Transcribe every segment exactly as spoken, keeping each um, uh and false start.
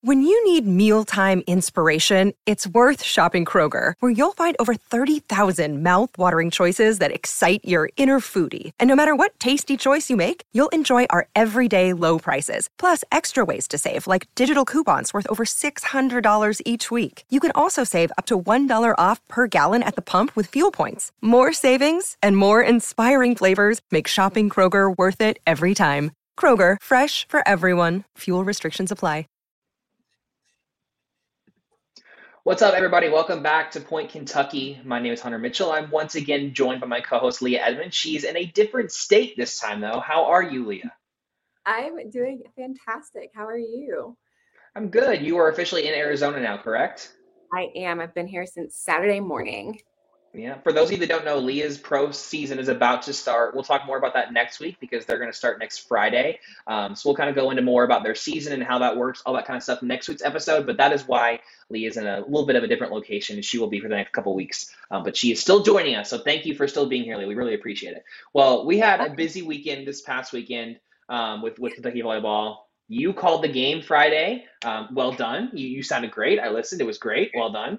When you need mealtime inspiration, it's worth shopping Kroger, where you'll find over thirty thousand mouth-watering choices that excite your inner foodie. And no matter what tasty choice you make, you'll enjoy our everyday low prices, plus extra ways to save, like digital coupons worth over six hundred dollars each week. You can also save up to one dollar off per gallon at the pump with fuel points. More savings and more inspiring flavors make shopping Kroger worth it every time. Kroger, fresh for everyone. Fuel restrictions apply. What's up, everybody? Welcome back to Point Kentucky. My name is Hunter Mitchell. I'm once again joined by my co-host, Leah Edmonds. She's in a different state this time, though. How are you, Leah? I'm doing fantastic. How are you? I'm good. You are officially in Arizona now, correct? I am. I've been here since Saturday morning. Yeah. For those of you that don't know, Leah's pro season is about to start. We'll talk more about that next week because they're going to start next Friday. Um, so we'll kind of go into more about their season and how that works, all that kind of stuff in next week's episode. But that is why Leah's in a little bit of a different location, and she will be for the next couple of weeks. Um, but she is still joining us. So thank you for still being here, Leah. We really appreciate it. Well, we had a busy weekend this past weekend um, with, with Kentucky volleyball. You called the game Friday. Um, well done. You, you sounded great. I listened. It was great. Well done.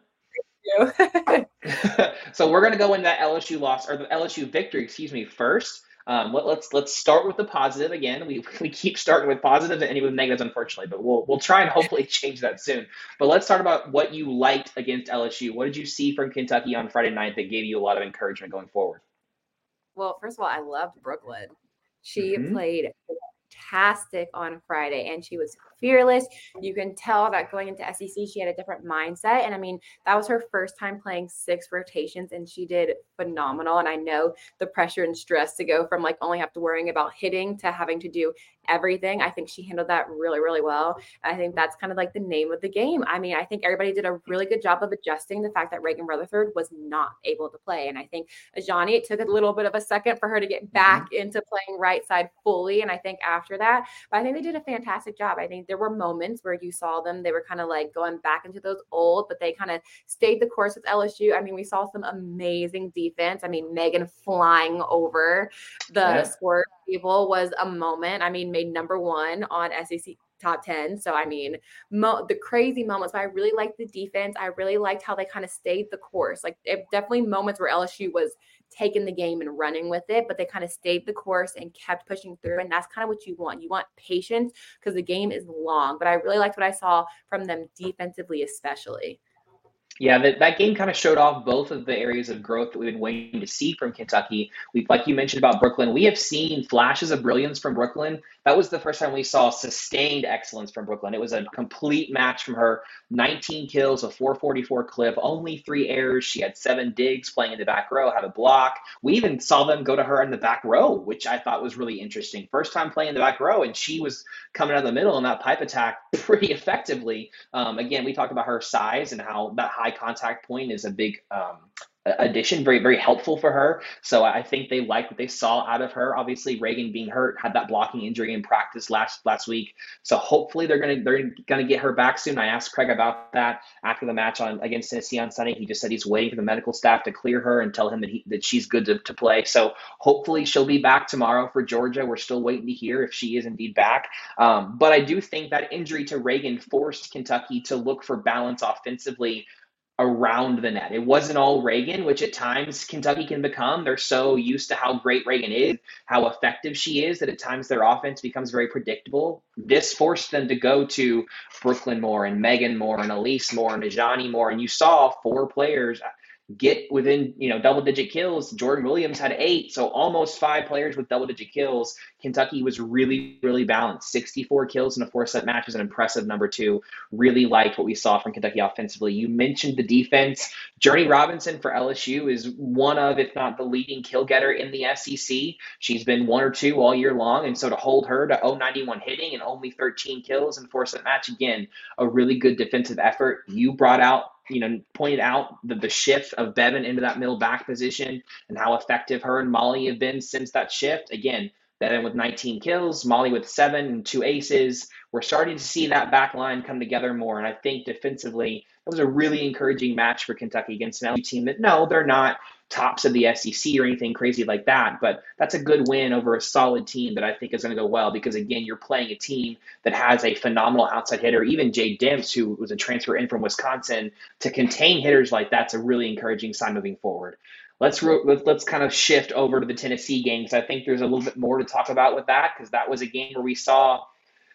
So we're going to go into that L S U loss, or the L S U victory, excuse me, first. Um, let, let's let's start with the positive again. We we keep starting with positives and ending with negatives, unfortunately, but we'll we'll try and hopefully change that soon. But let's start about what you liked against L S U. What did you see from Kentucky on Friday night that gave you a lot of encouragement going forward? Well, first of all, I loved Brooklyn. She Mhm. played fantastic on Friday, and she was fearless. You can tell that going into S E C, she had a different mindset. And I mean, that was her first time playing six rotations, and she did phenomenal. And I know the pressure and stress to go from like only have to worrying about hitting to having to do everything. I think she handled that really, really well. I think that's kind of like the name of the game. I mean, I think everybody did a really good job of adjusting the fact that Reagan Rutherford was not able to play. And I think Ajani, it took a little bit of a second for her to get back mm-hmm. into playing right side fully. And I think after that, but I think they did a fantastic job. I think there were moments where you saw them, they were kind of like going back into those old, but they kind of stayed the course with L S U. I mean, we saw some amazing defense. I mean, Megan flying over the yeah. squirt people was a moment. I mean, made number one on S E C top ten. So, I mean, mo- the crazy moments, but I really liked the defense. I really liked how they kind of stayed the course. Like, it, definitely moments where L S U was taking the game and running with it, but they kind of stayed the course and kept pushing through. And that's kind of what you want. You want patience because the game is long, but I really liked what I saw from them defensively, especially. Yeah, that, that game kind of showed off both of the areas of growth that we've been waiting to see from Kentucky. We, like you mentioned about Brooklyn, we have seen flashes of brilliance from Brooklyn. That was the first time we saw sustained excellence from Brooklyn. It was a complete match from her. nineteen kills, a four forty-four clip, only three errors. She had seven digs playing in the back row, had a block. We even saw them go to her in the back row, which I thought was really interesting. First time playing in the back row, and she was coming out of the middle in that pipe attack pretty effectively. Um, again, we talked about her size and how that high contact point is a big um, addition, very, very helpful for her. So I think they liked what they saw out of her. Obviously, Reagan being hurt, had that blocking injury in practice last last week. So hopefully they're gonna they're gonna get her back soon. I asked Craig about that after the match on against Tennessee on Sunday. He just said he's waiting for the medical staff to clear her and tell him that he that she's good to, to play. So hopefully she'll be back tomorrow for Georgia. We're still waiting to hear if she is indeed back. Um, but I do think that injury to Reagan forced Kentucky to look for balance offensively around the net. It wasn't all Reagan, which at times Kentucky can become. They're so used to how great Reagan is, how effective she is, that at times their offense becomes very predictable. This forced them to go to Brooklyn more and Megan more and Elise more and Ajani more. And you saw four players get within, you know, double-digit kills. Jordan Williams had eight, so almost five players with double-digit kills. Kentucky was really, really balanced. sixty-four kills in a four-set match is an impressive number two. Really liked what we saw from Kentucky offensively. You mentioned the defense. Journey Robinson for L S U is one of, if not the leading kill getter in the S E C. She's been one or two all year long, and so to hold her to oh ninety-one hitting and only thirteen kills in four-set match, again, a really good defensive effort. You brought out you know, pointed out the, the shift of Bevan into that middle back position and how effective her and Molly have been since that shift. Again, Bevan with nineteen kills, Molly with seven and two aces. We're starting to see that back line come together more. And I think defensively, it was a really encouraging match for Kentucky against an L S U team that, no, they're not tops of the S E C or anything crazy like that, but that's a good win over a solid team that I think is going to go well because, again, you're playing a team that has a phenomenal outside hitter. Even Jay Dimps, who was a transfer in from Wisconsin, to contain hitters like that's a really encouraging sign moving forward. Let's let's, let's kind of shift over to the Tennessee game because I think there's a little bit more to talk about with that because that was a game where we saw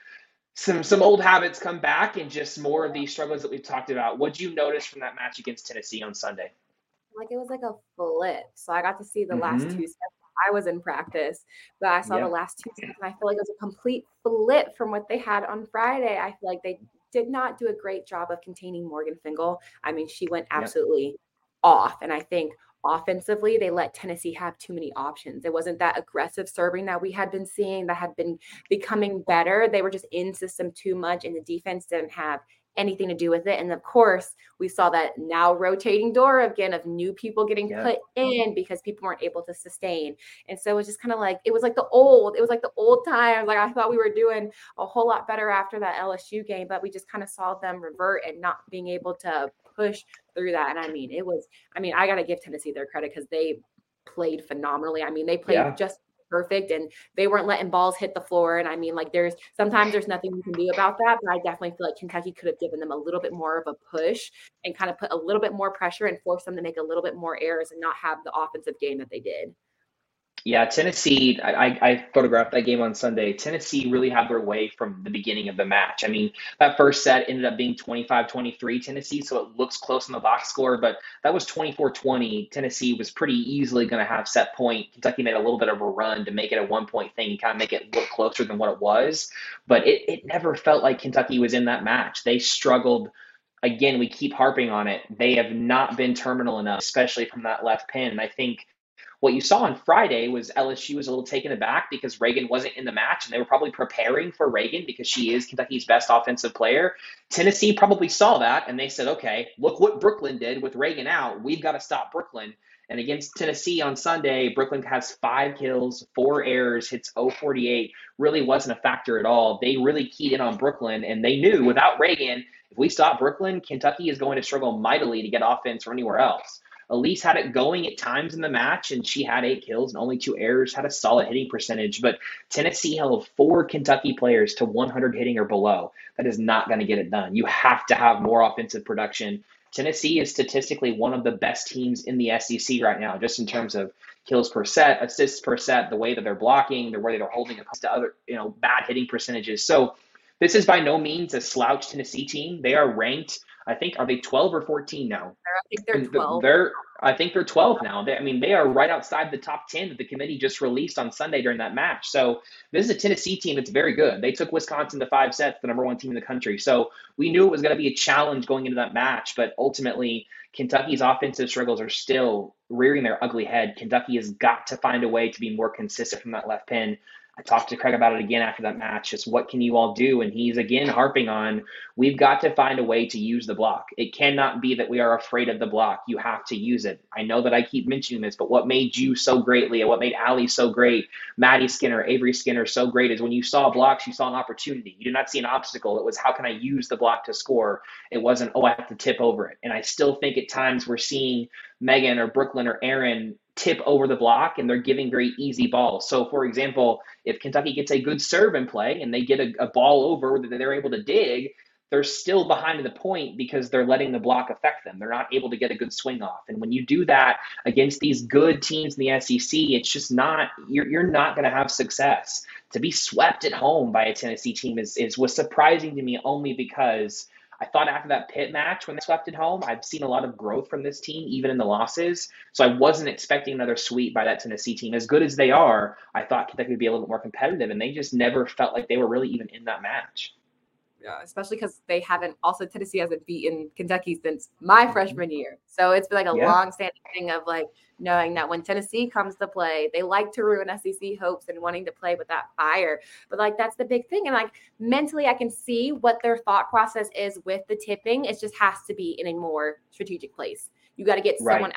some some old habits come back and just more of these struggles that we've talked about. What'd you notice from that match against Tennessee on Sunday? Like it was like a flip. So I got to see the Mm-hmm. last two steps. I was in practice, but I saw Yep. the last two steps, and I feel like it was a complete flip from what they had on Friday. I feel like they did not do a great job of containing Morgan Fingal. I mean, she went Yep. absolutely off, and I think offensively, they let Tennessee have too many options. It wasn't that aggressive serving that we had been seeing that had been becoming better. They were just in system too much, and the defense didn't have anything to do with it. And of course, we saw that now rotating door again of new people getting Yeah. put in because people weren't able to sustain. And so it was just kind of like, it was like the old, it was like the old times. Like I thought we were doing a whole lot better after that L S U game, but we just kind of saw them revert and not being able to push through that. And I mean, it was, I mean, I got to give Tennessee their credit because they played phenomenally. I mean, they played Yeah. just perfect and they weren't letting balls hit the floor. And I mean, like there's sometimes there's nothing you can do about that, but I definitely feel like Kentucky could have given them a little bit more of a push and kind of put a little bit more pressure and force them to make a little bit more errors and not have the offensive game that they did. Yeah, Tennessee, I, I I photographed that game on Sunday. Tennessee really had their way from the beginning of the match. I mean, that first set ended up being twenty-five twenty-three Tennessee, so it looks close in the box score, but that was twenty-four twenty. Tennessee was pretty easily going to have set point. Kentucky made a little bit of a run to make it a one-point thing and kind of make it look closer than what it was, but it, it never felt like Kentucky was in that match. They struggled. Again, we keep harping on it. They have not been terminal enough, especially from that left pin, and I think what you saw on Friday was L S U was a little taken aback because Reagan wasn't in the match, and they were probably preparing for Reagan because she is Kentucky's best offensive player. Tennessee probably saw that, and they said, okay, look what Brooklyn did with Reagan out. We've got to stop Brooklyn. And against Tennessee on Sunday, Brooklyn has five kills, four errors, hits oh forty-eight, really wasn't a factor at all. They really keyed in on Brooklyn, and they knew without Reagan, if we stop Brooklyn, Kentucky is going to struggle mightily to get offense or anywhere else. Elise had it going at times in the match, and she had eight kills and only two errors, had a solid hitting percentage. But Tennessee held four Kentucky players to one hundred hitting or below. That is not going to get it done. You have to have more offensive production. Tennessee is statistically one of the best teams in the S E C right now, just in terms of kills per set, assists per set, the way that they're blocking, the way they're holding opposed to other, you know, bad hitting percentages. So this is by no means a slouch Tennessee team. They are ranked, I think, are they twelve or fourteen now? I think they're twelve. They're, I think they're twelve now. They, I mean, they are right outside the top ten that the committee just released on Sunday during that match. So this is a Tennessee team that's very good. They took Wisconsin to five sets, the number one team in the country. So we knew it was going to be a challenge going into that match, but ultimately Kentucky's offensive struggles are still rearing their ugly head. Kentucky has got to find a way to be more consistent from that left pin. I talked to Craig about it again after that match. Just what can you all do? And he's again harping on, we've got to find a way to use the block. It cannot be that we are afraid of the block. You have to use it. I know that I keep mentioning this, but what made you so great, Leah, what made Allie so great, Maddie Skinner, Avery Skinner so great is when you saw blocks, you saw an opportunity. You did not see an obstacle. It was, how can I use the block to score? It wasn't, oh, I have to tip over it. And I still think at times we're seeing Megan or Brooklyn or Aaron tip over the block and they're giving very easy balls. So for example, if Kentucky gets a good serve in play and they get a, a ball over that they're able to dig, they're still behind the point because they're letting the block affect them. They're not able to get a good swing off. And when you do that against these good teams in the S E C, it's just not, you're, you're not going to have success. To be swept at home by a Tennessee team is, is was surprising to me only because I thought after that Pitt match when they swept at home, I've seen a lot of growth from this team, even in the losses. So I wasn't expecting another sweep by that Tennessee team. As good as they are, I thought Kentucky would be a little bit more competitive, and they just never felt like they were really even in that match. Yeah, especially because they haven't, also Tennessee hasn't beaten Kentucky since my freshman year. So it's been like a Yeah. long-standing thing of like knowing that when Tennessee comes to play, they like to ruin S E C hopes and wanting to play with that fire. But like that's the big thing. And like mentally, I can see what their thought process is with the tipping. It just has to be in a more strategic place. You got to get Right. someone out of the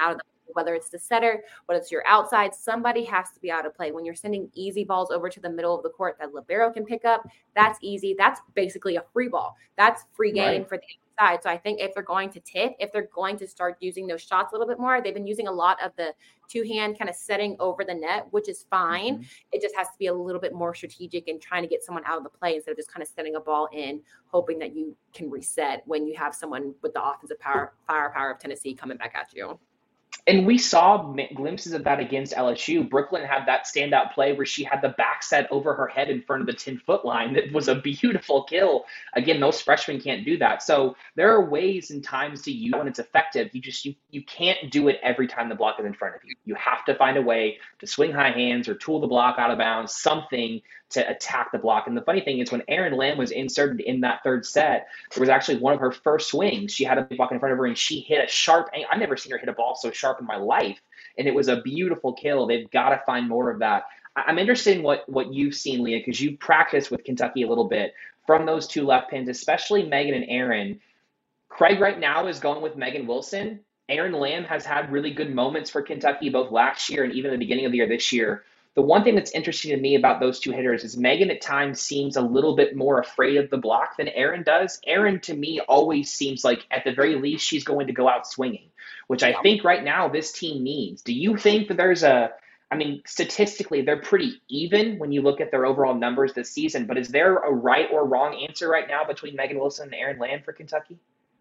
whether it's the setter, whether it's your outside, somebody has to be out of play. When you're sending easy balls over to the middle of the court that libero can pick up, that's easy. That's basically a free ball. That's free game right. for the side. So I think if they're going to tip, if they're going to start using those shots a little bit more, they've been using a lot of the two hand kind of setting over the net, which is fine. Mm-hmm. It just has to be a little bit more strategic and trying to get someone out of the play instead of just kind of setting a ball in, hoping that you can reset when you have someone with the offensive power, firepower of Tennessee coming back at you. And we saw glimpses of that against L S U. Brooklyn had that standout play where she had the back set over her head in front of the ten-foot line. That was a beautiful kill. Again, those freshmen can't do that. So there are ways and times to use it when it's effective. You just you, you can't do it every time the block is in front of you. You have to find a way to swing high hands or tool the block out of bounds, something to attack the block. And the funny thing is when Erin Lamb was inserted in that third set, there was actually one of her first swings. She had a block in front of her and she hit a sharp – I've never seen her hit a ball so sharp in my life. And it was a beautiful kill. They've got to find more of that. I'm interested in what, what you've seen, Leah, because you practiced with Kentucky a little bit from those two left pins, especially Megan and Erin. Craig right now is going with Megan Wilson. Erin Lamb has had really good moments for Kentucky both last year and even the beginning of the year this year. The one thing that's interesting to me about those two hitters is Megan at times seems a little bit more afraid of the block than Erin does. Erin, to me, always seems like at the very least she's going to go out swinging, which I think right now this team needs. Do you think that there's a – I mean, statistically, they're pretty even when you look at their overall numbers this season, but is there a right or wrong answer right now between Megan Wilson and Erin Lamb for Kentucky?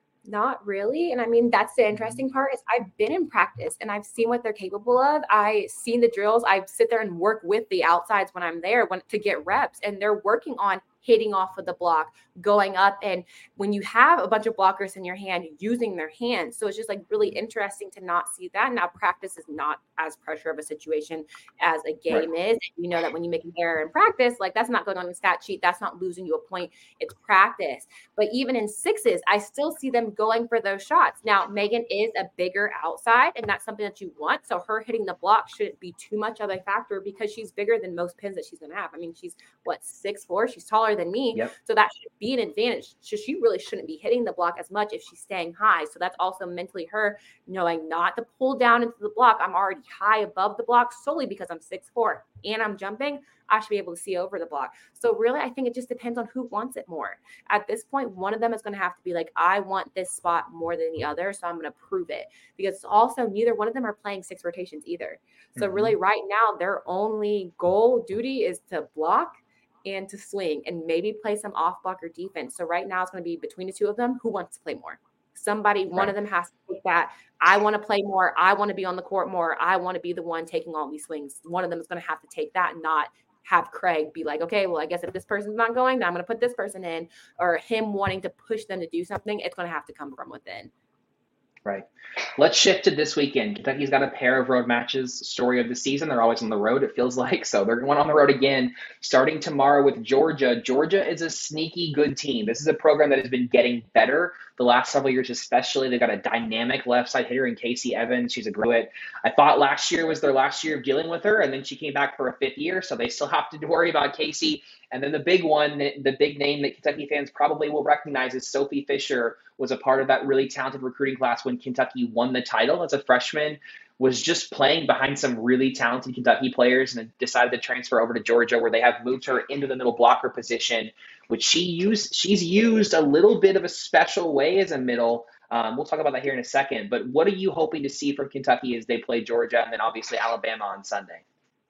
Not really. And I mean, that's the interesting part is I've been in practice and I've seen what they're capable of. I've seen the drills. I sit there and work with the outsides when I'm there when, to get reps, and they're working on hitting off of the block, going up. And when you have a bunch of blockers in your hand, using their hands. So it's just like really interesting to not see that. Now practice is not as pressure of a situation as a game right. is. You know that when you make an error in practice, like that's not going on the stat sheet. That's not losing you a point. It's practice. But even in sixes, I still see them going for those shots. Now, Megan is a bigger outside, and that's something that you want. So her hitting the block shouldn't be too much of a factor because she's bigger than most pins that she's going to have. I mean, she's what, six four? She's taller than me. Yep. So that should be an advantage. So she really shouldn't be hitting the block as much if she's staying high. So that's also mentally her knowing not to pull down into the block. I'm already high above the block solely because I'm six four and I'm jumping. I should be able to see over the block. So really, I think it just depends on who wants it more. At this point, one of them is going to have to be like, I want this spot more than the other, so I'm going to prove it. Because also neither one of them are playing six rotations either. So mm-hmm. really right now, their only goal duty is to block and to swing and maybe play some off blocker defense. So right now it's going to be between the two of them. Who wants to play more? Somebody, right. One of them has to take that. I want to play more. I want to be on the court more. I want to be the one taking all these swings. One of them is going to have to take that, not have Craig be like, okay, well, I guess if this person's not going, then I'm going to put this person in, or him wanting to push them to do something. It's going to have to come from within. Right. Let's shift to this weekend. Kentucky's got a pair of road matches, story of the season. They're always on the road, it feels like. So they're going on the road again, starting tomorrow with Georgia. Georgia is a sneaky good team. This is a program that has been getting better the last several years, especially. They've got a dynamic left side hitter in Casey Evans. She's a graduate. I thought last year was their last year of dealing with her, and then she came back for a fifth year. So they still have to worry about Casey. And then the big one, the big name that Kentucky fans probably will recognize is Sophie Fisher, was a part of that really talented recruiting class when Kentucky won the title as a freshman, was just playing behind some really talented Kentucky players and decided to transfer over to Georgia, where they have moved her into the middle blocker position, which she used. She's used a little bit of a special way as a middle. Um, we'll talk about that here in a second. But what are you hoping to see from Kentucky as they play Georgia and then obviously Alabama on Sunday?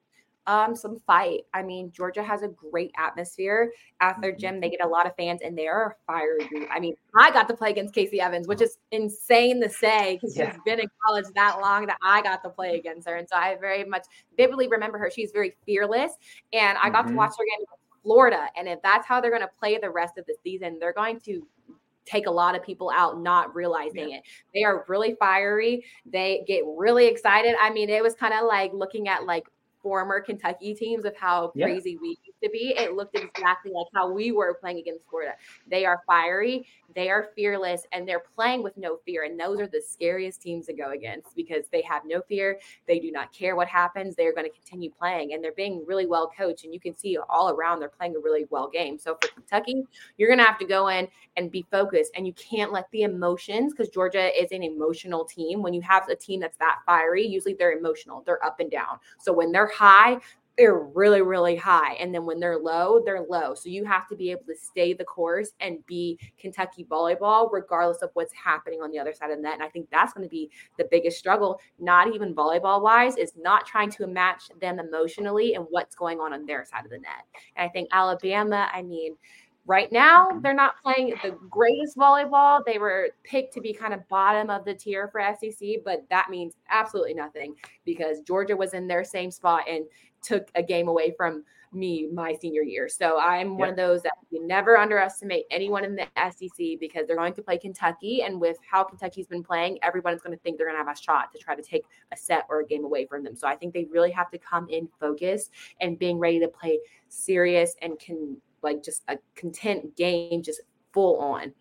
Um, some fight. I mean, Georgia has a great atmosphere. At their gym, they get a lot of fans, and they are a fiery group. I mean, I got to play against Casey Evans, which is insane to say because yeah. she's been in college that long that I got to play against her. And so I very much vividly remember her. She's very fearless, and I got mm-hmm. to watch her game in Florida. And if that's how they're going to play the rest of the season, they're going to take a lot of people out not realizing yeah. it. They are really fiery. They get really excited. I mean, it was kind of like looking at like former Kentucky teams of how yeah. crazy we used to be, it looked exactly like how we were playing against Florida. They are fiery, they are fearless, and they're playing with no fear. And those are the scariest teams to go against because they have no fear. They do not care what happens. They're going to continue playing, and they're being really well coached. And you can see all around they're playing a really well game. So for Kentucky, you're going to have to go in and be focused, and you can't let the emotions, because Georgia is an emotional team. When you have a team that's that fiery, usually they're emotional. They're up and down. So when they're high, they're really, really high. And then when they're low, they're low. So you have to be able to stay the course and be Kentucky volleyball, regardless of what's happening on the other side of the net. And I think that's going to be the biggest struggle, not even volleyball wise, is not trying to match them emotionally and what's going on on their side of the net. And I think Alabama, I mean, right now, they're not playing the greatest volleyball. They were picked to be kind of bottom of the tier for S E C, but that means absolutely nothing because Georgia was in their same spot and took a game away from me my senior year. So I'm one yep. of those that you never underestimate anyone in the S E C because they're going to play Kentucky. And with how Kentucky's been playing, everyone's going to think they're going to have a shot to try to take a set or a game away from them. So I think they really have to come in focused and being ready to play serious and can like just a content game, just full on.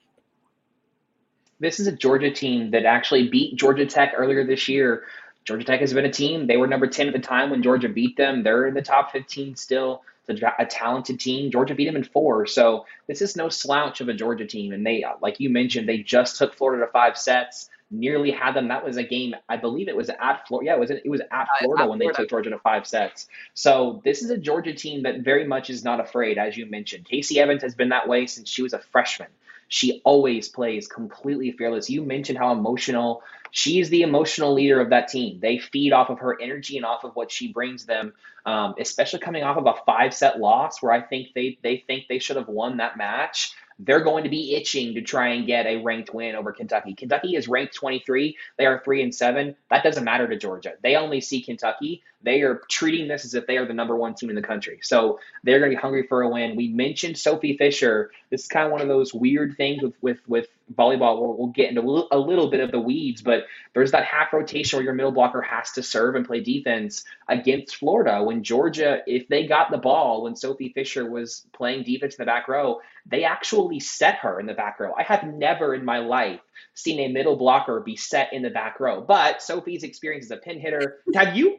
This is a Georgia team that actually beat Georgia Tech earlier this year. Georgia Tech has been a team. They were number ten at the time when Georgia beat them. They're in the top fifteen still. It's a, a talented team. Georgia beat them in four. So this is no slouch of a Georgia team. And they, like you mentioned, they just took Florida to five sets, nearly had them. That was a game, I believe it was at Florida. Yeah, it was, it was at Florida when they took Georgia to five sets. So this is a Georgia team that very much is not afraid, as you mentioned. Casey Evans has been that way since she was a freshman. She always plays completely fearless. You mentioned how emotional. She's the emotional leader of that team. They feed off of her energy and off of what she brings them, um, especially coming off of a five-set loss where I think they they think they should have won that match. They're going to be itching to try and get a ranked win over Kentucky. Kentucky is ranked twenty-three. They are three and seven. That doesn't matter to Georgia. They only see Kentucky. They are treating this as if they are the number one team in the country. So they're going to be hungry for a win. We mentioned Sophie Fisher. This is kind of one of those weird things with with with volleyball. We'll, we'll get into a little, a little bit of the weeds, but there's that half rotation where your middle blocker has to serve and play defense against Florida. When Georgia, if they got the ball, when Sophie Fisher was playing defense in the back row, they actually set her in the back row. I have never in my life seen a middle blocker be set in the back row, but Sophie's experience as a pin hitter. Have you?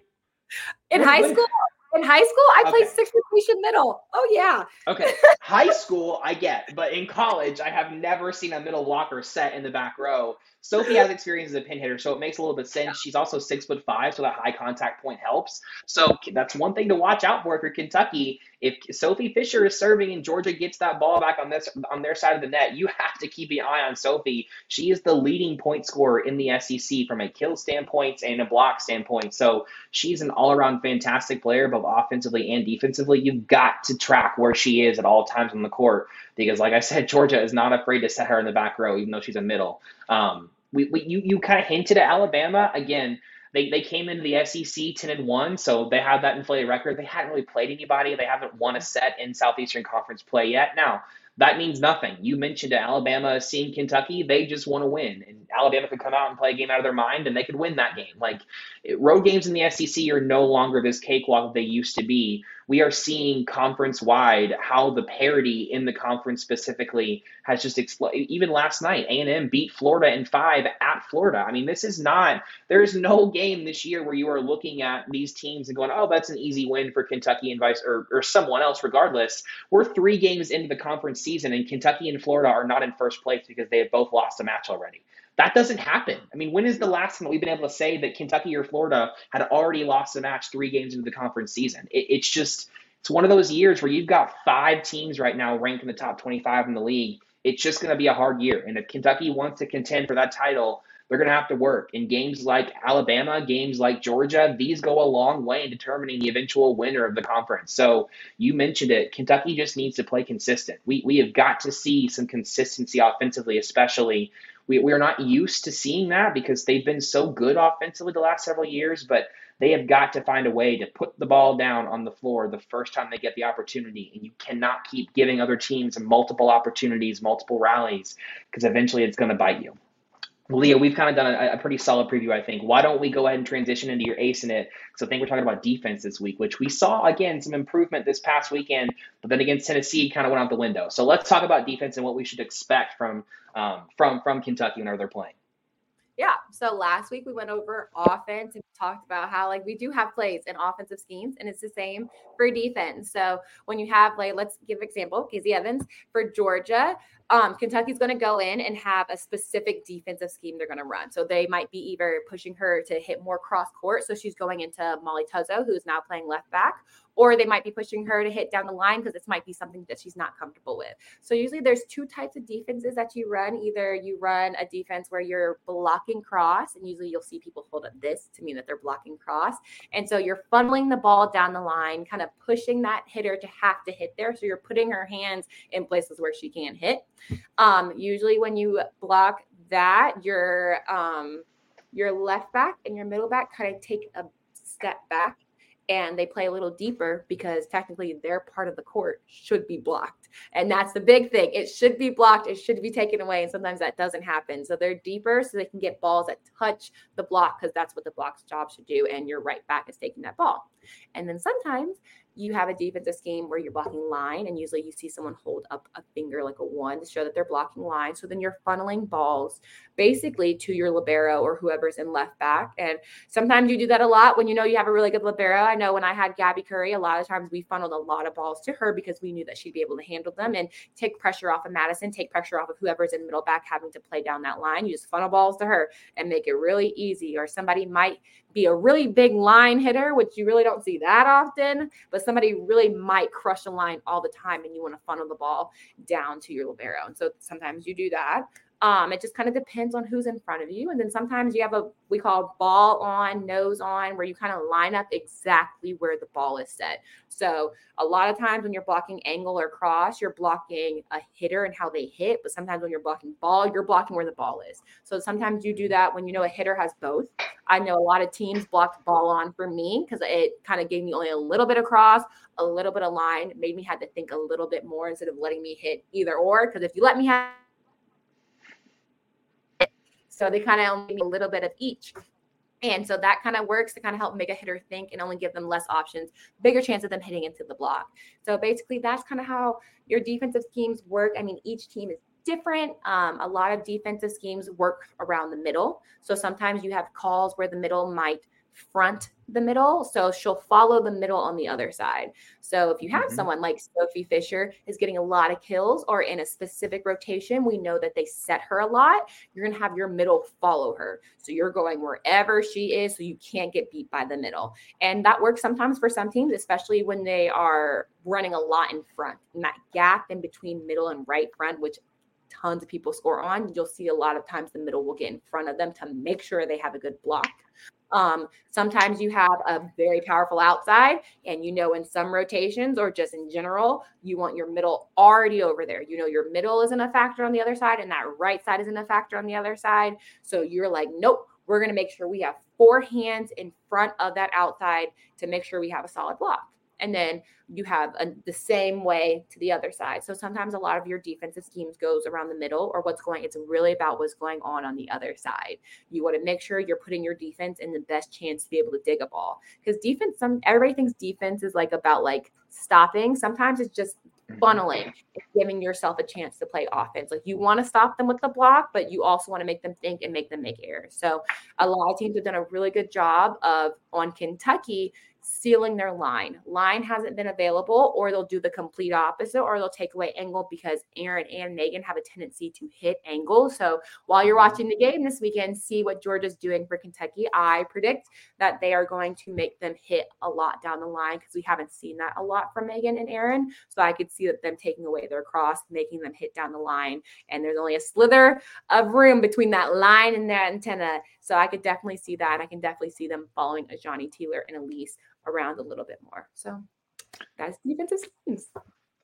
In when, high when, school? In high school, I okay. played six rotation middle. Oh, yeah. Okay. High school, I get. But in college, I have never seen a middle blocker set in the back row. Sophie has experience as a pin hitter, so it makes a little bit of sense. She's also six foot five, so that high contact point helps. So that's one thing to watch out for if you're Kentucky. If Sophie Fisher is serving and Georgia gets that ball back on this on their side of the net, you have to keep an eye on Sophie. She is the leading point scorer in the S E C from a kill standpoint and a block standpoint. So she's an all-around fantastic player, both offensively and defensively. You've got to track where she is at all times on the court because, like I said, Georgia is not afraid to set her in the back row, even though she's a middle. Um, we, we you you kind of hinted at Alabama again. They they came into the S E C ten and one, so they have that inflated record. They hadn't really played anybody. They haven't won a set in Southeastern Conference play yet. Now, that means nothing. You mentioned Alabama seeing Kentucky. They just want to win. And Alabama could come out and play a game out of their mind, and they could win that game. Like, road games in the S E C are no longer this cakewalk that they used to be. We are seeing conference-wide how the parity in the conference specifically has just exploded. Even last night, A and M beat Florida in five at Florida. I mean, this is not – there's no game this year where you are looking at these teams and going, oh, that's an easy win for Kentucky and vice or, or someone else regardless. We're three games into the conference season, and Kentucky and Florida are not in first place because they have both lost a match already. That doesn't happen. I mean, when is the last time that we've been able to say that Kentucky or Florida had already lost a match three games into the conference season? It, it's just, it's one of those years where you've got five teams right now ranked in the top twenty-five in the league. It's just going to be a hard year. And if Kentucky wants to contend for that title, they're going to have to work. In games like Alabama, games like Georgia, these go a long way in determining the eventual winner of the conference. So you mentioned it. Kentucky just needs to play consistent. We we have got to see some consistency offensively, especially. We, we are not used to seeing that because they've been so good offensively the last several years, but they have got to find a way to put the ball down on the floor the first time they get the opportunity. And you cannot keep giving other teams multiple opportunities, multiple rallies, because eventually it's going to bite you. Leah, we've kind of done a, a pretty solid preview, I think. Why don't we go ahead and transition into your ace in it? So I think we're talking about defense this week, which we saw, again, some improvement this past weekend, but then against Tennessee kind of went out the window. So let's talk about defense and what we should expect from um, from from Kentucky whenever they're playing. Yeah. So last week we went over offense and talked about how like we do have plays and offensive schemes, and it's the same for defense. So when you have like, let's give an example, Casey Evans for Georgia. Um, Kentucky's going to go in and have a specific defensive scheme they're going to run. So they might be either pushing her to hit more cross court. So she's going into Molly Tuzzo, who's now playing left back, or they might be pushing her to hit down the line because this might be something that she's not comfortable with. So usually there's two types of defenses that you run. Either you run a defense where you're blocking cross, and usually you'll see people hold up this to mean that they're blocking cross. And so you're funneling the ball down the line, kind of pushing that hitter to have to hit there. So you're putting her hands in places where she can't hit. Um, usually when you block that, your um, your left back and your middle back kind of take a step back and they play a little deeper because technically their part of the court should be blocked. And that's the big thing. It should be blocked. It should be taken away. And sometimes that doesn't happen. So they're deeper so they can get balls that touch the block because that's what the block's job should do. And your right back is taking that ball. And then sometimes you have a defensive scheme where you're blocking line, and usually you see someone hold up a finger like a one to show that they're blocking line. So then you're funneling balls basically to your libero or whoever's in left back. And sometimes you do that a lot when you know you have a really good libero. I know when I had Gabby Curry, a lot of times we funneled a lot of balls to her because we knew that she'd be able to handle them and take pressure off of Madison, take pressure off of whoever's in middle back having to play down that line. You just funnel balls to her and make it really easy. Or somebody might be a really big line hitter, which you really don't see that often, but somebody really might crush a line all the time and you want to funnel the ball down to your libero. And so sometimes you do that. Um, it just kind of depends on who's in front of you. And then sometimes you have a, we call ball on, nose on, where you kind of line up exactly where the ball is set. So a lot of times when you're blocking angle or cross, you're blocking a hitter and how they hit. But sometimes when you're blocking ball, you're blocking where the ball is. So sometimes you do that when you know a hitter has both. I know a lot of teams blocked ball on for me because it kind of gave me only a little bit of cross, a little bit of line, made me have to think a little bit more instead of letting me hit either or. Because if you let me have So they kind of only need a little bit of each. And so that kind of works to kind of help make a hitter think and only give them less options, bigger chance of them hitting into the block. So basically that's kind of how your defensive schemes work. I mean, each team is different. Um, a lot of defensive schemes work around the middle. So sometimes you have calls where the middle might front the middle. So she'll follow the middle on the other side. So if you have mm-hmm. someone like Sophie Fisher is getting a lot of kills or in a specific rotation, we know that they set her a lot. You're going to have your middle follow her. So you're going wherever she is so you can't get beat by the middle. And that works sometimes for some teams, especially when they are running a lot in front. And that gap in between middle and right front, which tons of people score on, you'll see a lot of times the middle will get in front of them to make sure they have a good block. Um, sometimes you have a very powerful outside, and you know in some rotations or just in general, you want your middle already over there. You know your middle isn't a factor on the other side, and that right side isn't a factor on the other side. So you're like, nope, we're going to make sure we have four hands in front of that outside to make sure we have a solid block. And then you have a, the same way to the other side. So sometimes a lot of your defensive schemes goes around the middle or what's going, it's really about what's going on on the other side. You want to make sure you're putting your defense in the best chance to be able to dig a ball. Because defense, some everybody thinks defense is like about like stopping. Sometimes it's just funneling, it's giving yourself a chance to play offense. Like you want to stop them with the block, but you also want to make them think and make them make errors. So a lot of teams have done a really good job of on Kentucky sealing their line. Line hasn't been available, or they'll do the complete opposite, or they'll take away angle because Aaron and Megan have a tendency to hit angle. So while you're watching the game this weekend, see what Georgia's doing for Kentucky. I predict that they are going to make them hit a lot down the line because we haven't seen that a lot from Megan and Aaron. So I could see that them taking away their cross, making them hit down the line. And there's only a slither of room between that line and that antenna. So I could definitely see that. And I can definitely see them following a Johnny Taylor and Elise around a little bit more. So that's defensive schemes.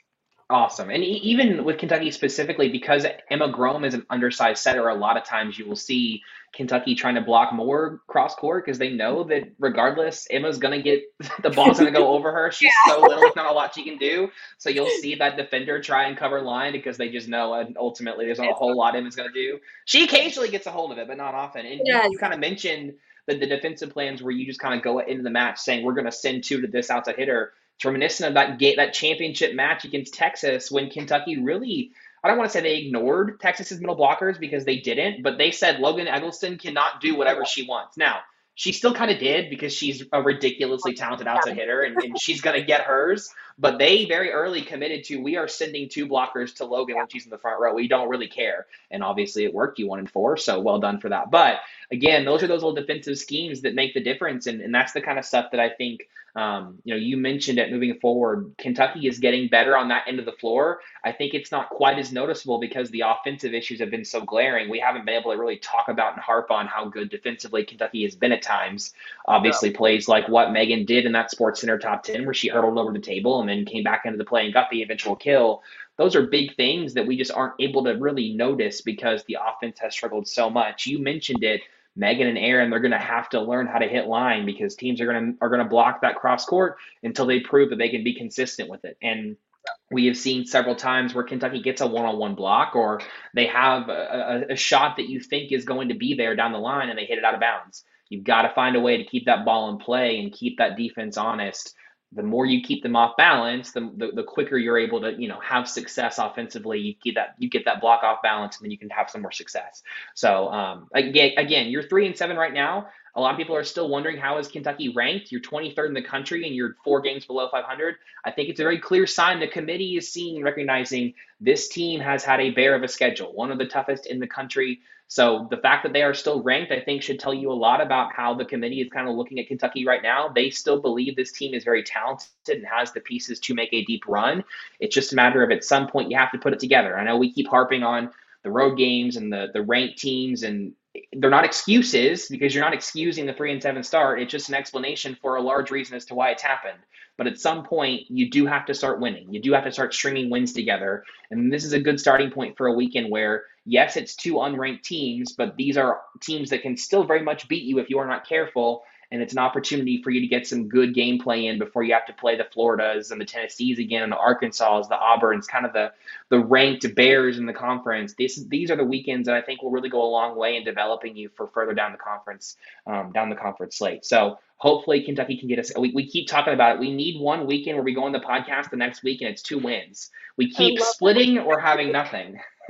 Awesome. And e- even with Kentucky specifically, because Emma Grome is an undersized setter, a lot of times you will see Kentucky trying to block more cross court because they know that regardless, Emma's going to get the ball's going to go over her. She's so little, there's not a lot she can do. So you'll see that defender try and cover line because they just know, and ultimately there's not a It's whole lot Emma's going to do. She occasionally gets a hold of it, but not often. And you, yes. you kind of mentioned the, the defensive plans where you just kind of go into the match saying, we're going to send two to this outside hitter. It's reminiscent of that game, that championship match against Texas when Kentucky really, I don't want to say they ignored Texas's middle blockers because they didn't, but they said Logan Eggleston cannot do whatever she wants. Now, she still kind of did because she's a ridiculously talented outside hitter and, and she's going to get hers. But they very early committed to, we are sending two blockers to Logan when she's in the front row. We don't really care. And obviously it worked. You wanted four, so well done for that. But again, those are those little defensive schemes that make the difference. And, and that's the kind of stuff that I think, um, you know, you mentioned it moving forward. Kentucky is getting better on that end of the floor. I think it's not quite as noticeable because the offensive issues have been so glaring. We haven't been able to really talk about and harp on how good defensively Kentucky has been at times. Obviously, yeah. Plays like what Megan did in that Sports Center top ten where she hurdled over the table and then came back into the play and got the eventual kill. Those are big things that we just aren't able to really notice because the offense has struggled so much. You mentioned it. Megan and Aaron, they're going to have to learn how to hit line because teams are going to are going to block that cross court until they prove that they can be consistent with it. And we have seen several times where Kentucky gets a one-on-one block or they have a, a, a shot that you think is going to be there down the line and they hit it out of bounds. You've got to find a way to keep that ball in play and keep that defense honest. The more you keep them off balance, the, the the quicker you're able to, you know, have success offensively. You keep that, you get that block off balance, and then you can have some more success. So um, again, again, you're three and seven right now. A lot of people are still wondering how is Kentucky ranked. You're twenty-third in the country, and you're four games below five hundred. I think it's a very clear sign the committee is seeing and recognizing this team has had a bear of a schedule, one of the toughest in the country. So the fact that they are still ranked, I think, should tell you a lot about how the committee is kind of looking at Kentucky right now. They still believe this team is very talented and has the pieces to make a deep run. It's just a matter of at some point you have to put it together. I know we keep harping on the road games and the the ranked teams, and they're not excuses because you're not excusing the three and seven start. It's just an explanation for a large reason as to why it's happened. But at some point, you do have to start winning. You do have to start stringing wins together. And this is a good starting point for a weekend where, yes, it's two unranked teams, but these are teams that can still very much beat you if you are not careful. And it's an opportunity for you to get some good gameplay in before you have to play the Floridas and the Tennessees again and the Arkansas, the Auburns, kind of the, the ranked bears in the conference. This, these are the weekends that I think will really go a long way in developing you for further down the conference, um, down the conference slate. So hopefully Kentucky can get us. We, we keep talking about it. We need one weekend where we go on the podcast the next week and it's two wins. We keep splitting or having nothing. I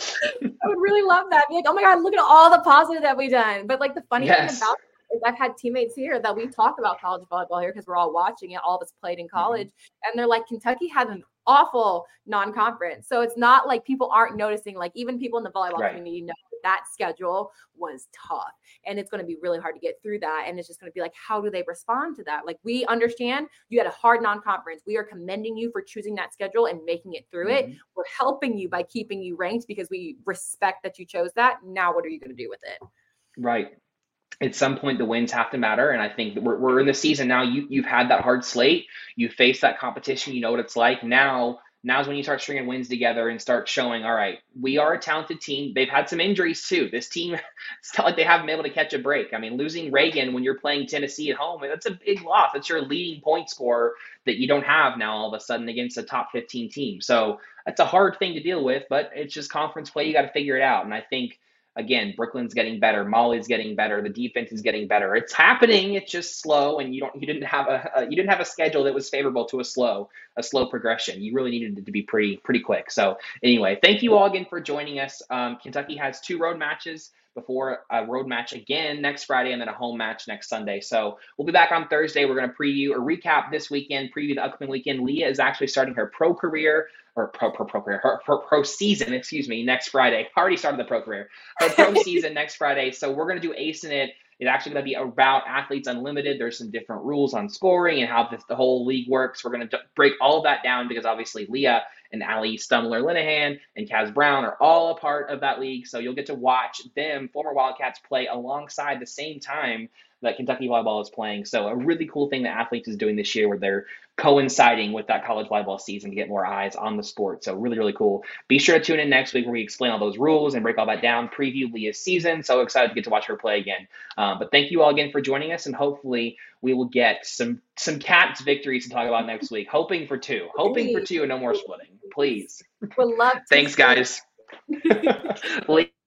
would really love that. Be like, oh my God, look at all the positive that we've done. But like the funny yes. thing about it is I've had teammates here that we talk about college volleyball here because we're all watching it. All of us played in college. Mm-hmm. And they're like, Kentucky had an awful non-conference. So it's not like people aren't noticing, like even people in the volleyball right. community know that, that schedule was tough and it's going to be really hard to get through that. And it's just going to be like, how do they respond to that? Like, we understand you had a hard non-conference. We are commending you for choosing that schedule and making it through mm-hmm. it. We're helping you by keeping you ranked because we respect that you chose that. Now, what are you going to do with it? Right. At some point, the wins have to matter. And I think that we're, we're in the season now. You, you've had that hard slate. You face that competition. You know what it's like. Now, now's when you start stringing wins together and start showing, all right, we are a talented team. They've had some injuries too. This team, it's not like they haven't been able to catch a break. I mean, losing Reagan when you're playing Tennessee at home, that's a big loss. That's your leading point scorer that you don't have now all of a sudden against a top fifteen team. So that's a hard thing to deal with, but it's just conference play. You got to figure it out. And I think, again, Brooklyn's getting better. Molly's getting better. The defense is getting better. It's happening. It's just slow, and you don't. You didn't have a, a you didn't have a schedule that was favorable to a slow a slow progression. You really needed it to be pretty pretty quick. So anyway, thank you all again for joining us. Um, Kentucky has two road matches before a road match again next Friday, and then a home match next Sunday. So we'll be back on Thursday. We're going to preview or recap this weekend, preview the upcoming weekend. Leah is actually starting her pro career. or pro, pro, pro career, her, her pro season, excuse me, next Friday. Already started the pro career. Her pro season next Friday. So we're going to do Ace in It. It's actually going to be about Athletes Unlimited. There's some different rules on scoring and how this, the whole league works. We're going to break all of that down because obviously Leah and Allie Stumler-Linehan and Kaz Brown are all a part of that league. So you'll get to watch them, former Wildcats, play alongside the same time that Kentucky volleyball is playing. So a really cool thing that Athletes is doing this year where they're coinciding with that college volleyball season to get more eyes on the sport. So really, really cool. Be sure to tune in next week where we explain all those rules and break all that down, preview Leah's season. So excited to get to watch her play again. Um, but thank you all again for joining us, and hopefully we will get some some Cats victories to talk about next week. Hoping for two. Hoping for two and no more splitting. Please. Would love to. Thanks, guys.